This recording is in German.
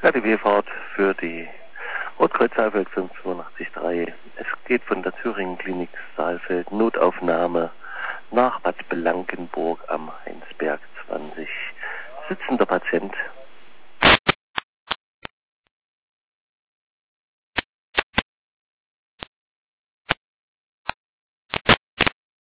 RTW-Fahrt für die Rotkreuz-Saalfeld 582.3. Es geht von der Thüringen-Klinik Saalfeld, Notaufnahme nach Bad Blankenburg am Heinsberg 20. Sitzender Patient